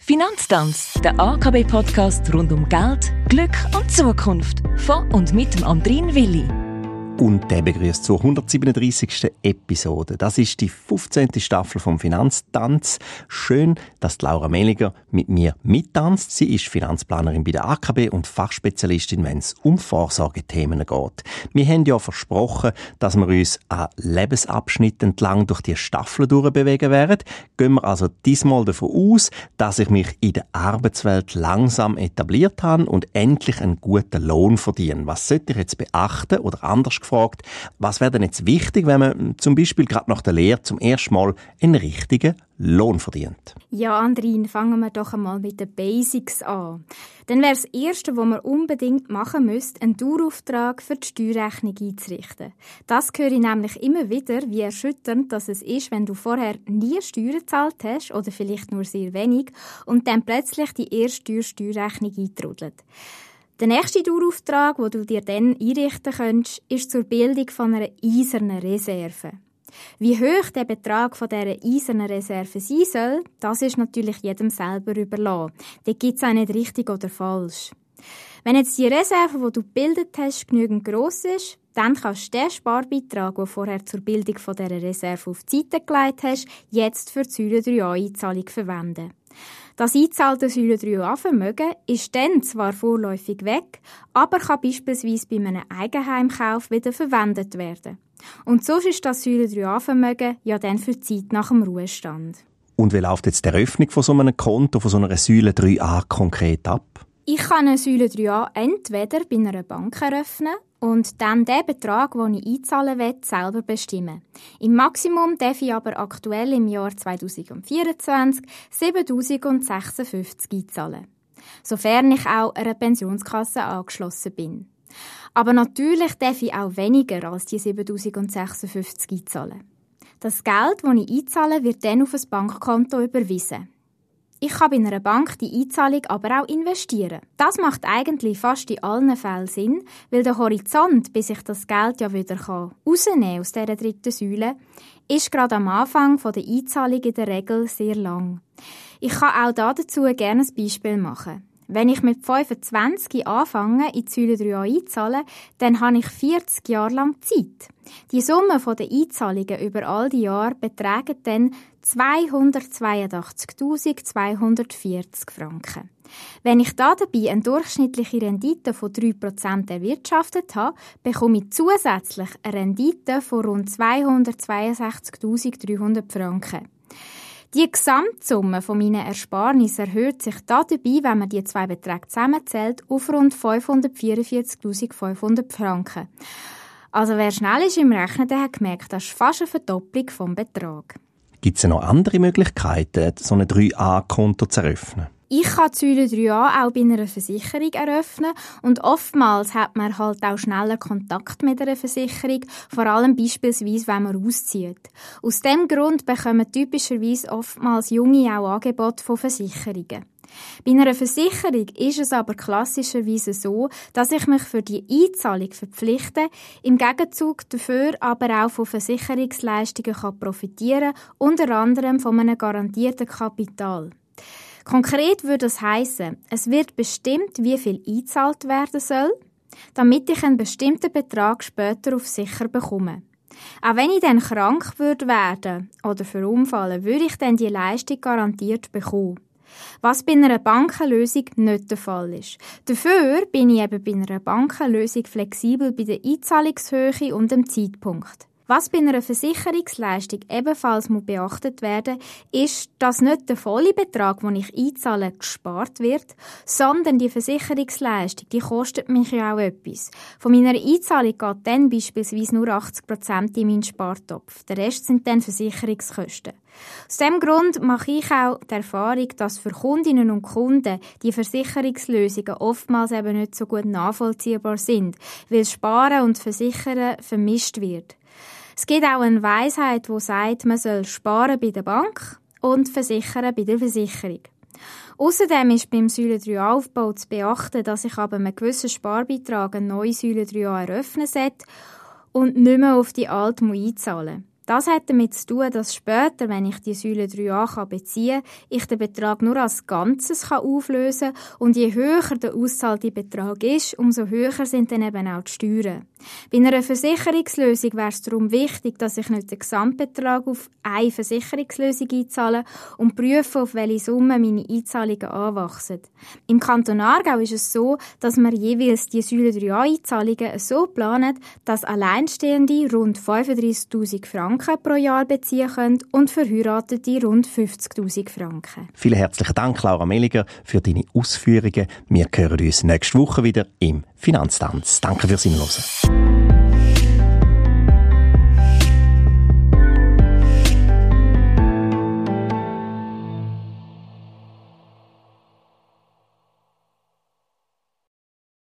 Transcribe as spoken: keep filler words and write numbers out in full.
Finanztanz, der A K B-Podcast rund um Geld, Glück und Zukunft. Von und mit dem Andrin Willi. Und der begrüßt zur hundertsiebenunddreissigsten Episode. Das ist die fünfzehnte Staffel vom Finanztanz. Schön, dass Laura Mehliger mit mir mittanzt. Sie ist Finanzplanerin bei der A K B und Fachspezialistin, wenn es um Vorsorgethemen geht. Wir haben ja versprochen, dass wir uns an Lebensabschnitten entlang durch die Staffel durchbewegen werden. Gehen wir also diesmal davon aus, dass ich mich in der Arbeitswelt langsam etabliert habe und endlich einen guten Lohn verdiene. Was sollte ich jetzt beachten oder anders gefragt, was wäre denn jetzt wichtig, wenn man zum Beispiel gerade nach der Lehre zum ersten Mal einen richtigen Lohn verdient? Ja, Andrin, fangen wir doch einmal mit den Basics an. Dann wäre das Erste, was man unbedingt machen müsste, einen Dauerauftrag für die Steuerrechnung einzurichten. Das höre ich nämlich immer wieder, wie erschütternd das es ist, wenn du vorher nie Steuern gezahlt hast oder vielleicht nur sehr wenig und dann plötzlich die erste Steuerrechnung eintrudelt. Der nächste Dauerauftrag, den du dir dann einrichten könntest, ist zur Bildung von einer eisernen Reserve. Wie hoch der Betrag von dieser eisernen Reserve sein soll, das ist natürlich jedem selber überlassen. Da gibt es auch nicht richtig oder falsch. Wenn jetzt die Reserve, die du gebildet hast, genügend gross ist, dann kannst du den Sparbeitrag, den du vorher zur Bildung von dieser Reserve auf die Seite gelegt hast, jetzt für die Säule drei a-Einzahlung verwenden. Das eingezahlte Säule drei a-Vermögen ist dann zwar vorläufig weg, aber kann beispielsweise bei einem Eigenheimkauf wieder verwendet werden. Und so ist das Säule drei a-Vermögen ja dann für die Zeit nach dem Ruhestand. Und wie läuft jetzt die Eröffnung von so einem Konto, von so einer Säule drei a konkret ab? Ich kann eine Säule drei a entweder bei einer Bank eröffnen und dann den Betrag, den ich einzahlen will, selber bestimmen. Im Maximum darf ich aber aktuell im Jahr zweitausendvierundzwanzig siebentausendsechsundfünfzig einzahlen. Sofern ich auch einer Pensionskasse angeschlossen bin. Aber natürlich darf ich auch weniger als die siebentausendsechsundfünfzig einzahlen. Das Geld, das ich einzahle, wird dann auf ein Bankkonto überwiesen. Ich kann bei einer Bank die Einzahlung aber auch investieren. Das macht eigentlich fast in allen Fällen Sinn, weil der Horizont, bis ich das Geld ja wieder rausnehmen kann aus dieser dritten Säule, ist gerade am Anfang der Einzahlung in der Regel sehr lang. Ich kann auch dazu gerne ein Beispiel machen. Wenn ich mit fünfundzwanzig anfange, in die Säule drei a einzahlen, dann habe ich vierzig Jahre lang Zeit. Die Summe der Einzahlungen über all die Jahre beträgt dann zweihundertzweiundachtzigtausendzweihundertvierzig Franken. Wenn ich da dabei eine durchschnittliche Rendite von drei Prozent erwirtschaftet habe, bekomme ich zusätzlich eine Rendite von rund zweihundertzweiundsechzigtausenddreihundert Franken. Die Gesamtsumme von meinen Ersparnissen erhöht sich dabei, wenn man die zwei Beträge zusammenzählt, auf rund fünfhundertvierundvierzigtausendfünfhundert Franken. Also wer schnell ist im Rechnen, der hat gemerkt, das ist fast eine Verdopplung vom Betrag. Gibt es noch andere Möglichkeiten, so ein drei a-Konto zu eröffnen? Ich kann die Säule drei a auch bei einer Versicherung eröffnen und oftmals hat man halt auch schneller Kontakt mit einer Versicherung, vor allem beispielsweise, wenn man auszieht. Aus diesem Grund bekommen typischerweise oftmals Junge auch Angebote von Versicherungen. Bei einer Versicherung ist es aber klassischerweise so, dass ich mich für die Einzahlung verpflichte, im Gegenzug dafür aber auch von Versicherungsleistungen kann profitieren, unter anderem von einem garantierten Kapital. Konkret würde das heissen, es wird bestimmt, wie viel eingezahlt werden soll, damit ich einen bestimmten Betrag später auf sicher bekomme. Auch wenn ich dann krank würde werden oder verunfallen, würde ich dann die Leistung garantiert bekommen. Was bei einer Bankenlösung nicht der Fall ist. Dafür bin ich eben bei einer Bankenlösung flexibel bei der Einzahlungshöhe und dem Zeitpunkt. Was bei einer Versicherungsleistung ebenfalls beachtet werden muss, ist, dass nicht der volle Betrag, den ich einzahle, gespart wird, sondern die Versicherungsleistung, die kostet mich ja auch etwas. Von meiner Einzahlung geht dann beispielsweise nur achtzig Prozent in meinen Spartopf. Der Rest sind dann Versicherungskosten. Aus diesem Grund mache ich auch die Erfahrung, dass für Kundinnen und Kunden die Versicherungslösungen oftmals eben nicht so gut nachvollziehbar sind, weil Sparen und Versichern vermischt wird. Es gibt auch eine Weisheit, die sagt, man soll sparen bei der Bank und versichern bei der Versicherung. Außerdem ist beim Säule drei a-Aufbau zu beachten, dass ich aber einem gewissen Sparbeitrag eine neue Säule drei a eröffnen sollte und nicht mehr auf die alte einzahlen muss. Das hat damit zu tun, dass später, wenn ich die Säule drei a beziehen kann, ich den Betrag nur als Ganzes auflösen kann und je höher der auszahlte Betrag ist, umso höher sind dann eben auch die Steuern. Bei einer Versicherungslösung wäre es darum wichtig, dass ich nicht den Gesamtbetrag auf eine Versicherungslösung einzahle und prüfe, auf welche Summe meine Einzahlungen anwachsen. Im Kanton Aargau ist es so, dass man jeweils die Säule drei a-Einzahlungen so planen, dass Alleinstehende rund fünfunddreissigtausend Franken pro Jahr beziehen können und Verheiratete rund fünfzigtausend Franken. Vielen herzlichen Dank, Laura Meliger, für deine Ausführungen. Wir hören uns nächste Woche wieder im Finanztanz. Danke fürs Hinhören.